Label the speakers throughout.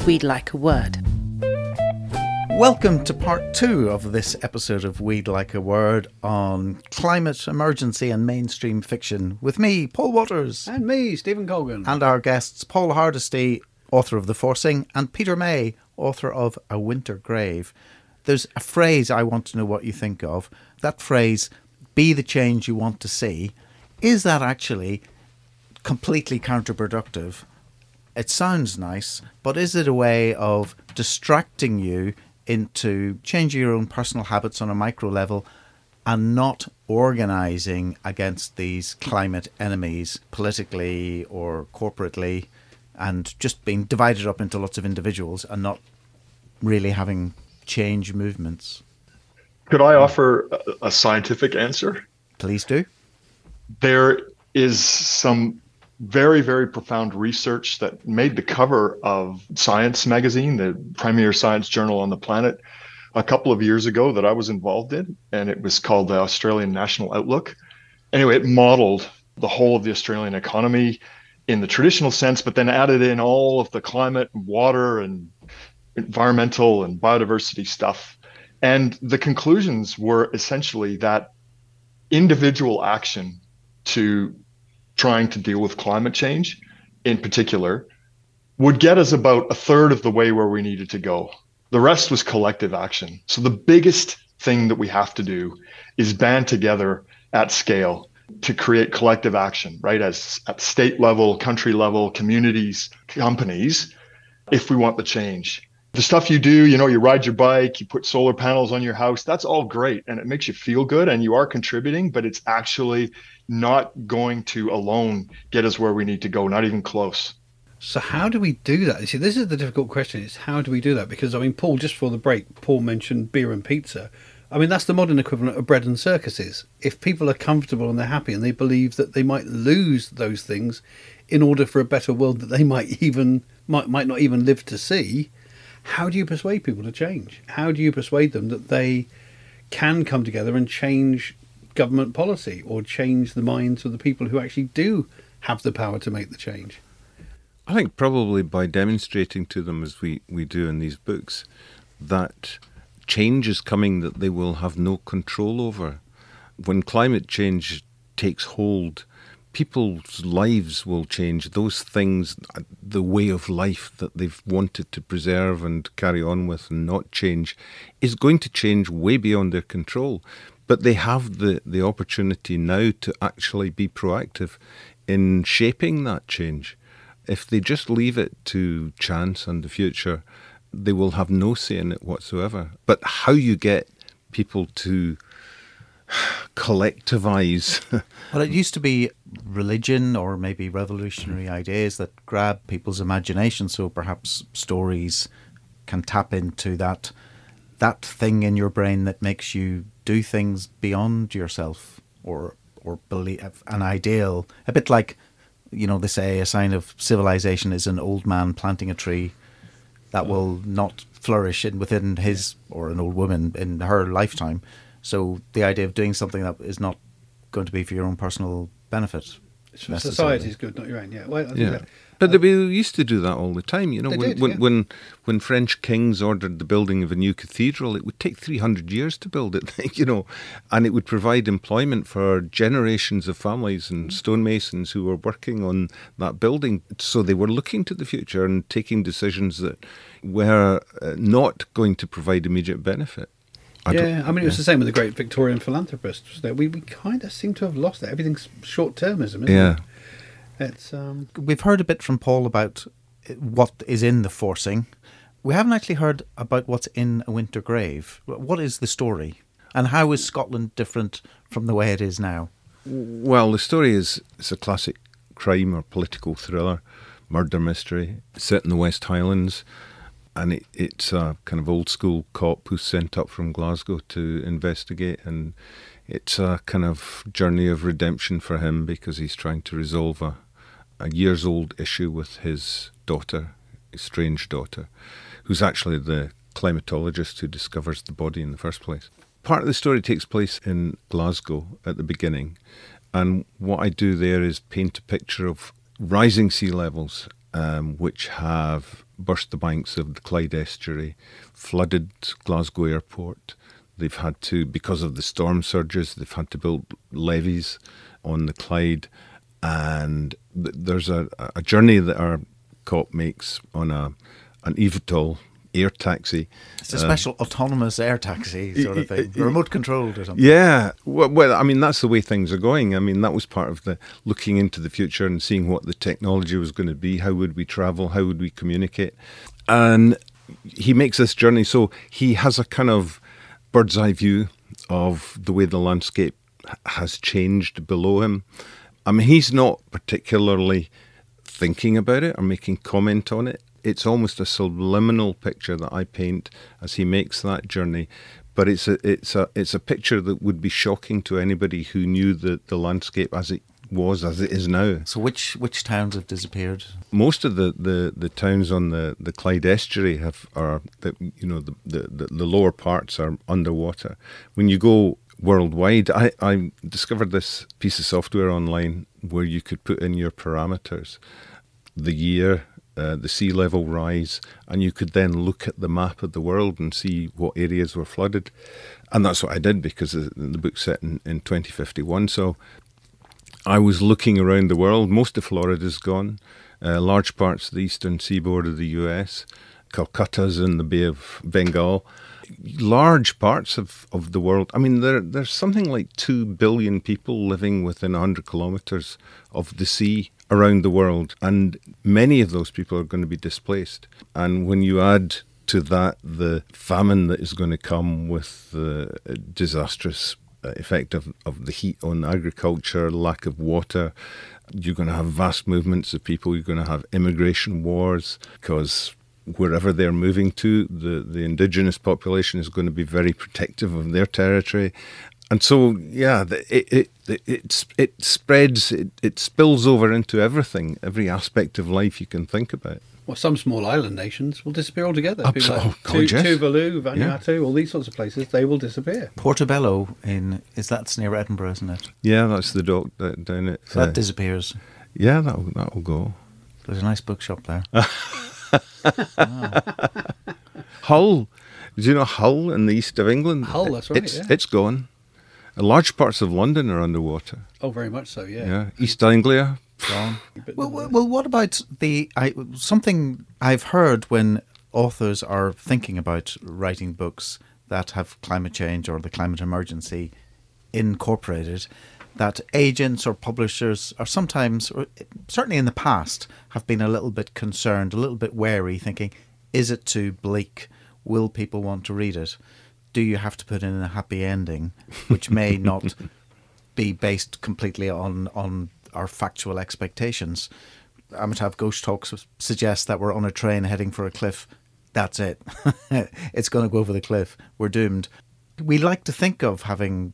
Speaker 1: We'd Like a Word.
Speaker 2: Welcome to part 2 of this episode of We'd Like a Word on climate emergency and mainstream fiction with me, Paul Waters.
Speaker 3: And me, Stephen Colgan.
Speaker 2: And our guests, Paul Hardesty, author of The Forcing, and Peter May, author of A Winter Grave. There's a phrase I want to know what you think of. That phrase, be the change you want to see. Is that actually completely counterproductive? It sounds nice, but is it a way of distracting you into changing your own personal habits on a micro level and not organising against these climate enemies politically or corporately, and just being divided up into lots of individuals and not really having change movements?
Speaker 4: Could I offer a scientific answer?
Speaker 2: Please do.
Speaker 4: There is some very, very profound research that made the cover of Science magazine, the premier science journal on the planet, a couple of years ago that I was involved in, and it was called the Australian National Outlook. Anyway, it modeled the whole of the Australian economy in the traditional sense, but then added in all of the climate and water and environmental and biodiversity stuff. And the conclusions were essentially that individual action to trying to deal with climate change in particular would get us about a third of the way where we needed to go. The rest was collective action. So the biggest thing that we have to do is band together at scale to create collective action, right? As at state level, country level, communities, companies, if we want the change. The stuff you do, you ride your bike, you put solar panels on your house, that's all great. And it makes you feel good and you are contributing, but it's actually not going to alone get us where we need to go, not even close.
Speaker 3: So how do we do that? You see, this is the difficult question, is how do we do that? Because, Paul, just for the break, Paul mentioned beer and pizza. That's the modern equivalent of bread and circuses. If people are comfortable and they're happy and they believe that they might lose those things in order for a better world that they might not even live to see, how do you persuade people to change? How do you persuade them that they can come together and change government policy or change the minds of the people who actually do have the power to make the change?
Speaker 5: I think probably by demonstrating to them, as we do in these books, that change is coming that they will have no control over. When climate change takes hold, people's lives will change. Those things, the way of life that they've wanted to preserve and carry on with and not change, is going to change way beyond their control. But they have the opportunity now to actually be proactive in shaping that change. If they just leave it to chance and the future, they will have no say in it whatsoever. But how you get people to collectivise.
Speaker 2: Well, it used to be religion or maybe revolutionary ideas that grab people's imagination, so perhaps stories can tap into that thing in your brain that makes you do things beyond yourself or believe an ideal. A bit like, they say a sign of civilization is an old man planting a tree that will not flourish within his, or an old woman in her lifetime. So the idea of doing something that is not going to be for your own personal benefit.
Speaker 3: Society's good, not your own. Yeah, well, I think that.
Speaker 5: But they used to do that all the time. When French kings ordered the building of a new cathedral, it would take 300 years to build it, and it would provide employment for generations of families and stonemasons who were working on that building. So they were looking to the future and taking decisions that were not going to provide immediate benefit.
Speaker 3: It was the same with the great Victorian philanthropists, wasn't it? We kind of seem to have lost that. Everything's short-termism, isn't it? It's,
Speaker 2: We've heard a bit from Paul about what is in The Forcing. We haven't actually heard about what's in A Winter Grave. What is the story? And how is Scotland different from the way it is now?
Speaker 5: Well, the story is a classic crime or political thriller, murder mystery, set in the West Highlands. And it's a kind of old school cop who's sent up from Glasgow to investigate, and it's a kind of journey of redemption for him because he's trying to resolve a years old issue with his daughter, his strange daughter, who's actually the climatologist who discovers the body in the first place. Part of the story takes place in Glasgow at the beginning, and what I do there is paint a picture of rising sea levels which have burst the banks of the Clyde estuary, flooded Glasgow Airport. They've had to, because of the storm surges, they've had to build levees on the Clyde. And there's a journey that our COP makes on an eVTOL air taxi.
Speaker 2: It's a special autonomous air taxi sort of thing, remote controlled or something.
Speaker 5: Yeah, well, I mean, that's the way things are going. I mean, that was part of the looking into the future and seeing what the technology was going to be. How would we travel? How would we communicate? And he makes this journey. So he has a kind of bird's eye view of the way the landscape has changed below him. I mean, he's not particularly thinking about it or making comment on it. It's almost a subliminal picture that I paint as he makes that journey, but it's a picture that would be shocking to anybody who knew the landscape as it is now.
Speaker 2: So which towns have disappeared?
Speaker 5: Most of the towns on the Clyde estuary the lower parts are underwater. When you go worldwide, I discovered this piece of software online where you could put in your parameters, the year, the sea level rise, and you could then look at the map of the world and see what areas were flooded. And that's what I did, because the book's set in 2051. So I was looking around the world. Most of Florida's gone. Large parts of the eastern seaboard of the US. Calcutta's in the Bay of Bengal. Large parts of the world. I mean, there's something like 2 billion people living within 100 kilometres of the sea around the world, and many of those people are going to be displaced. And when you add to that the famine that is going to come with the disastrous effect of the heat on agriculture, lack of water, you're going to have vast movements of people. You're going to have immigration wars, because wherever they're moving to, the indigenous population is going to be very protective of their territory. And so, yeah, it spreads, it spills over into everything, every aspect of life you can think about.
Speaker 3: Well, some small island nations will disappear altogether.
Speaker 5: Absolutely.
Speaker 3: Like Tuvalu, Vanuatu, all these sorts of places, they will disappear.
Speaker 2: Portobello that's near Edinburgh, isn't it?
Speaker 5: Yeah, that's the dock down at.
Speaker 2: So that disappears.
Speaker 5: Yeah, that'll go.
Speaker 2: There's a nice bookshop there.
Speaker 5: Hull. Do you know Hull in the east of England?
Speaker 3: Hull, that's right.
Speaker 5: It's gone. Large parts of London are underwater.
Speaker 3: Oh, very much so, yeah.
Speaker 5: Yeah, East Anglia.
Speaker 2: Gone. Well, what about something I've heard when authors are thinking about writing books that have climate change or the climate emergency incorporated, that agents or publishers are sometimes, or certainly in the past, have been a little bit concerned, a little bit wary, thinking, is it too bleak? Will people want to read it? Do you have to put in a happy ending, which may not be based completely on our factual expectations? Amitav Ghosh Talks suggests that we're on a train heading for a cliff. That's it. It's going to go over the cliff. We're doomed. We like to think of having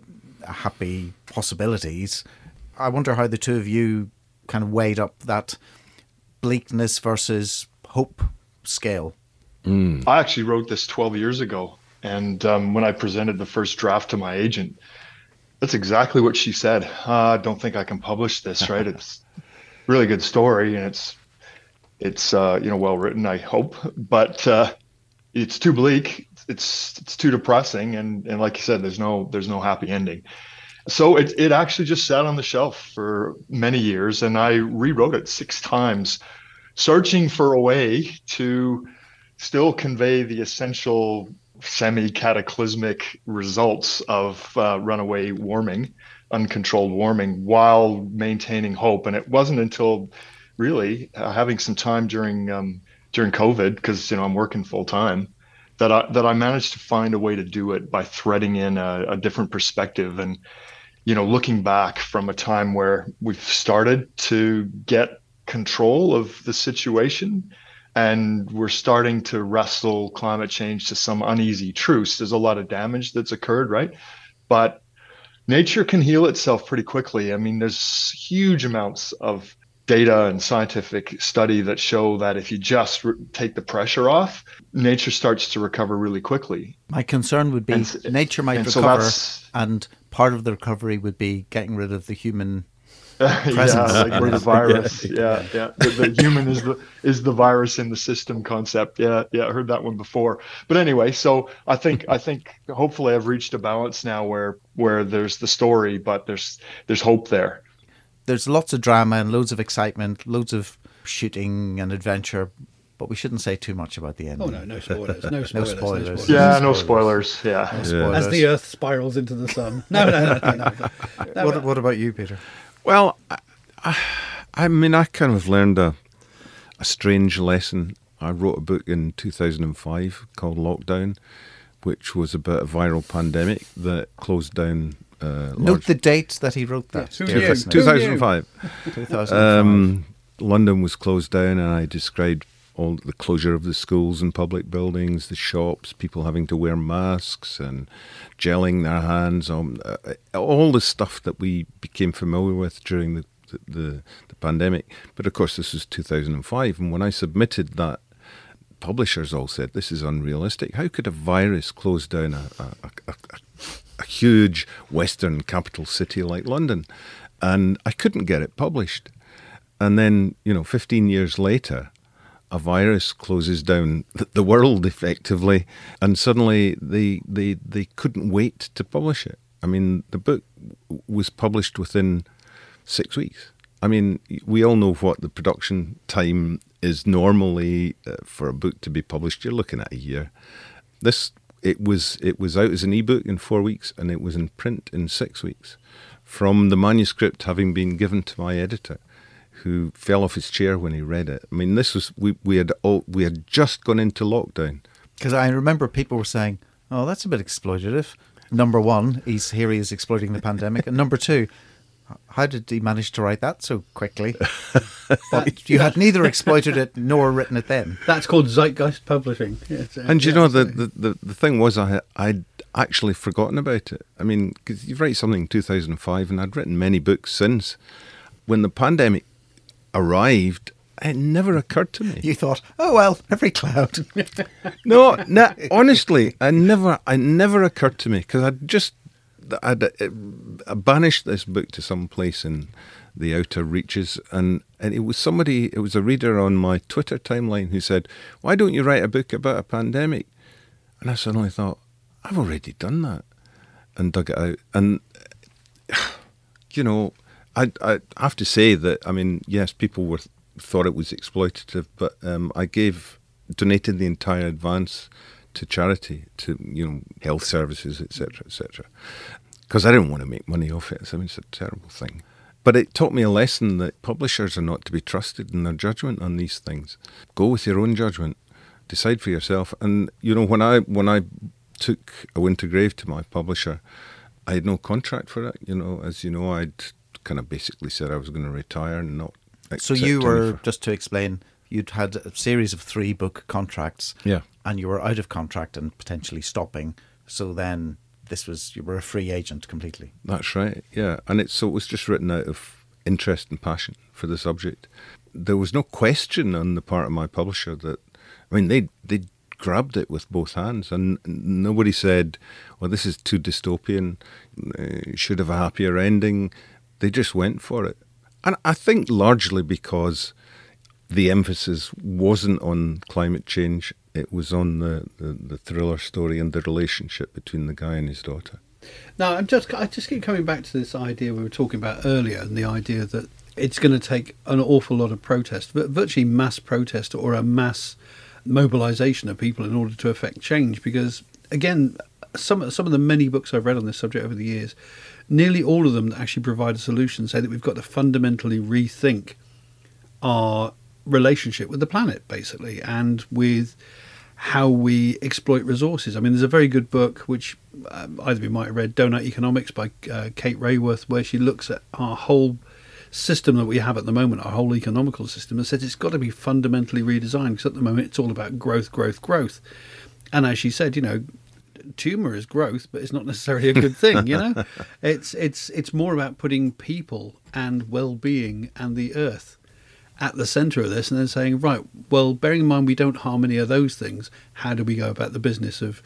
Speaker 2: happy possibilities. I wonder how the two of you kind of weighed up that bleakness versus hope scale.
Speaker 4: I actually wrote this 12 years ago. And when I presented the first draft to my agent, that's exactly what she said. I don't think I can publish this, right? It's a really good story, and it's well written, I hope, but it's too bleak. It's too depressing, and like you said, there's no happy ending. So it actually just sat on the shelf for many years, and I rewrote it 6 times, searching for a way to still convey the essential semi-cataclysmic results of runaway warming, uncontrolled warming, while maintaining hope. And it wasn't until really having some time during COVID, because I'm working full time, that I managed to find a way to do it by threading in a different perspective, and looking back from a time where we've started to get control of the situation, and we're starting to wrestle climate change to some uneasy truce. There's a lot of damage that's occurred, right? But nature can heal itself pretty quickly. I mean, there's huge amounts of data and scientific study that show that if you just take the pressure off, nature starts to recover really quickly.
Speaker 2: My concern would be nature might recover, and part of the recovery would be getting rid of the human presence.
Speaker 4: like we're the virus. Yeah. The human is the virus in the system concept. Yeah, I heard that one before. But anyway, so I think hopefully I've reached a balance now where there's the story, but there's hope there.
Speaker 2: There's lots of drama and loads of excitement, loads of shooting and adventure, but we shouldn't say too much about the ending.
Speaker 3: Oh, no spoilers. No spoilers.
Speaker 2: No spoilers.
Speaker 4: Yeah, no spoilers. Yeah.
Speaker 2: No spoilers.
Speaker 3: As the Earth spirals into the sun. No.
Speaker 2: What about you, Peter?
Speaker 5: Well, I mean, I kind of learned a strange lesson. I wrote a book in 2005 called Lockdown, which was about a viral pandemic that closed down.
Speaker 2: Note the date that he wrote that.
Speaker 3: Yeah,
Speaker 5: 2005.
Speaker 2: 2005.
Speaker 5: London was closed down, and I described all the closure of the schools and public buildings, the shops, people having to wear masks and gelling their hands, all the stuff that we became familiar with during the pandemic. But of course, this was 2005, and when I submitted that, publishers all said, this is unrealistic. How could a virus close down a huge Western capital city like London? And I couldn't get it published. And then, 15 years later, a virus closes down the world effectively, and suddenly they couldn't wait to publish it. I mean, the book was published within 6 weeks. I mean, we all know what the production time is normally for a book to be published. You're looking at a year. It was out as an ebook in 4 weeks, and it was in print in 6 weeks, from the manuscript having been given to my editor, who fell off his chair when he read it. I mean, this was we had just gone into lockdown.
Speaker 2: Because I remember people were saying, "Oh, that's a bit exploitative." Number one, he is exploiting the pandemic, and number two, how did he manage to write that so quickly? But you had neither exploited it nor written it then.
Speaker 3: That's called Zeitgeist Publishing. Yes,
Speaker 5: and the thing was, I'd actually forgotten about it. I mean, because you write something in 2005, and I'd written many books since. When the pandemic arrived, it never occurred to me.
Speaker 2: You thought, oh well, every cloud.
Speaker 5: No, honestly, I never occurred to me, because I'd banished this book to some place in the outer reaches, and it was a reader on my Twitter timeline who said, why don't you write a book about a pandemic? And I suddenly thought, I've already done that, and dug it out. And I have to say that, I mean, yes, people thought it was exploitative, but I donated the entire advance to charity, to health services, etc., because I didn't want to make money off it. I mean, it's a terrible thing. But it taught me a lesson that publishers are not to be trusted in their judgment on these things. Go with your own judgment, decide for yourself. And when I took A Winter Grave to my publisher, I had no contract for it. As you know, I'd kind of basically said I was going to retire and not accept.
Speaker 2: So you were, just to explain, you'd had a series of 3 book contracts,
Speaker 5: yeah,
Speaker 2: and you were out of contract and potentially stopping. So then you were a free agent completely. That's
Speaker 5: right, yeah. And it was just written out of interest and passion for the subject. There was no question on the part of my publisher that, I mean, they grabbed it with both hands, and nobody said, well, this is too dystopian, should have a happier ending. They just went for it. And I think largely because the emphasis wasn't on climate change, it was on the thriller story and the relationship between the guy and his daughter.
Speaker 3: Now, I just keep coming back to this idea we were talking about earlier, and the idea that it's going to take an awful lot of protest, virtually mass protest or a mass mobilisation of people in order to affect change. Because, again, some of the many books I've read on this subject over the years, nearly all of them that actually provide a solution say that we've got to fundamentally rethink our relationship with the planet, basically, and with how we exploit resources. I mean, there's a very good book, which either of you might have read, Donut Economics by Kate Raworth, where she looks at our whole system that we have at the moment, our whole economical system, and says it's got to be fundamentally redesigned, because at the moment it's all about growth. And as she said, tumour is growth, but it's not necessarily a good thing. It's more about putting people and well-being and the earth at the centre of this, and then saying, right, well, bearing in mind we don't harm any of those things, how do we go about the business of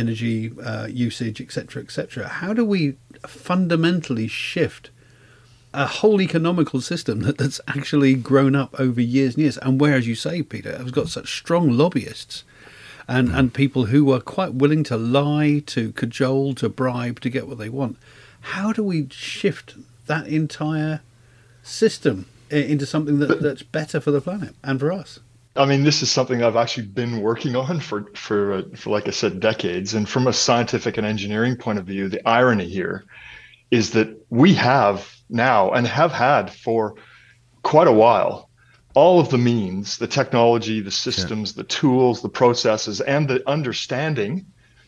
Speaker 3: energy usage, etc., etc.? How do we fundamentally shift a whole economical system that's actually grown up over years and years, and where, as you say, Peter, has got such strong lobbyists and people who are quite willing to lie, to cajole, to bribe to get what they want. How do we shift that entire system into something that's better for the planet and for us?
Speaker 4: I mean, this is something I've actually been working on for like I said, decades. And from a scientific and engineering point of view, the irony here is that we have now and have had for quite a while all of the means, the technology, the systems, the tools, the processes, and the understanding,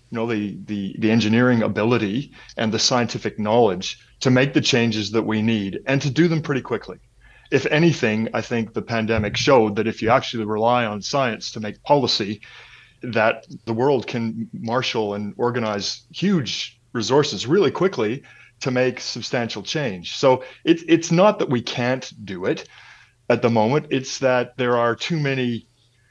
Speaker 4: the engineering ability and the scientific knowledge to make the changes that we need and to do them pretty quickly. If anything, I think the pandemic showed that if you actually rely on science to make policy, that the world can marshal and organize huge resources really quickly to make substantial change. So it's not that we can't do it at the moment. It's that there are too many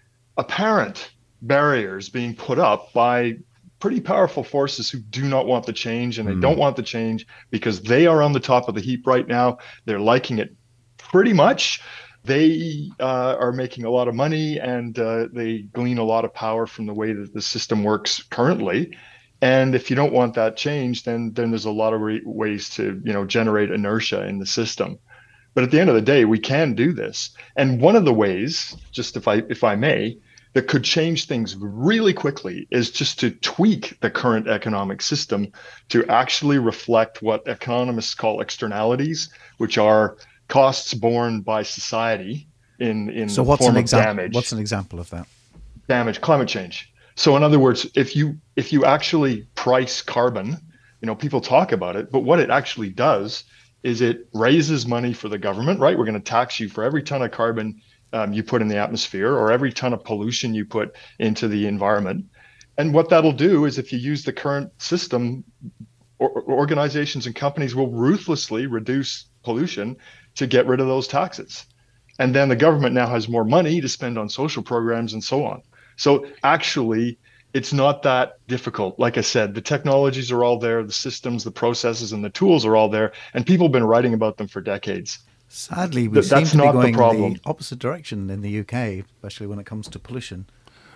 Speaker 4: apparent barriers being put up by pretty powerful forces who do not want the change, and they don't want the change because they are on the top of the heap right now. They're liking it pretty much. They are making a lot of money, and they glean a lot of power from the way that the system works currently. And if you don't want that change, then there's a lot of ways to generate inertia in the system. But at the end of the day, we can do this. And one of the ways, just if I may, that could change things really quickly is just to tweak the current economic system to actually reflect what economists call externalities, which are costs borne by society in the form of damage.
Speaker 2: What's an example of that?
Speaker 4: Damage, climate change. So in other words, if you actually price carbon, people talk about it, but what it actually does is it raises money for the government, right? We're going to tax you for every ton of carbon you put in the atmosphere or every ton of pollution you put into the environment. And what that'll do is if you use the current system, organizations and companies will ruthlessly reduce pollution to get rid of those taxes. And then the government now has more money to spend on social programs and so on. So actually, it's not that difficult. Like I said, the technologies are all there, the systems, the processes, and the tools are all there, and people have been writing about them for decades.
Speaker 2: Sadly, we seem to be going the opposite direction in the UK, especially when it comes to pollution.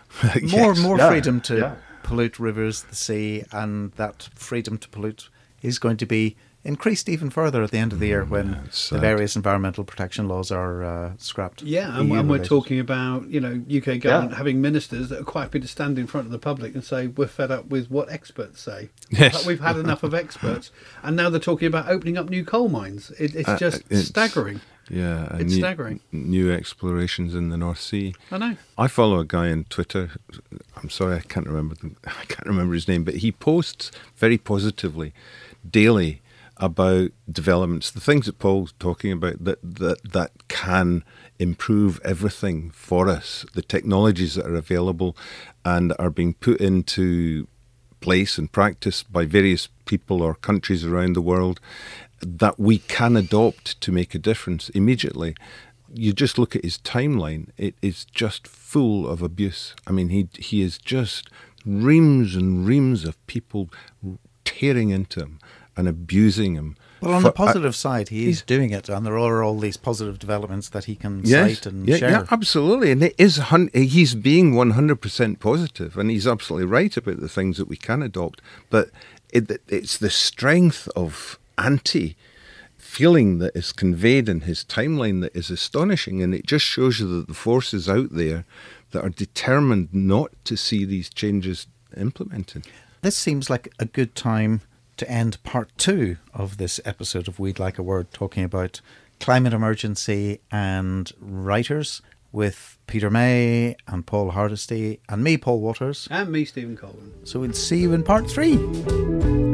Speaker 2: More freedom to pollute rivers, the sea, and that freedom to pollute is going to be increased even further at the end of the year when the various environmental protection laws are scrapped.
Speaker 3: Yeah, and we're talking about UK government having ministers that are quite happy to stand in front of the public and say we're fed up with what experts say.
Speaker 5: Yes.
Speaker 3: We've had enough of experts, and now they're talking about opening up new coal mines. It's just staggering.
Speaker 5: Yeah,
Speaker 3: it's staggering.
Speaker 5: New explorations in the North Sea.
Speaker 3: I know.
Speaker 5: I follow a guy on Twitter. I'm sorry, I can't remember his name, but he posts very positively daily about developments, the things that Paul's talking about that can improve everything for us, the technologies that are available and are being put into place and practice by various people or countries around the world that we can adopt to make a difference immediately. You just look at his timeline, it is just full of abuse. I mean, he is just reams and reams of people tearing into him and abusing him.
Speaker 2: Well, on the positive side, he's doing it, and there are all these positive developments that he can cite and share.
Speaker 5: Yeah, absolutely. And he's being 100% positive, and he's absolutely right about the things that we can adopt. But it's the strength of anti-feeling that is conveyed in his timeline that is astonishing, and it just shows you that the forces out there that are determined not to see these changes implemented.
Speaker 2: This seems like a good time to end part 2 of this episode of We'd Like a Word, talking about climate emergency and writers with Peter May and Paul Hardesty and me, Paul Waters.
Speaker 3: And me, Stephen Colvin.
Speaker 2: So we'll see you in part 3.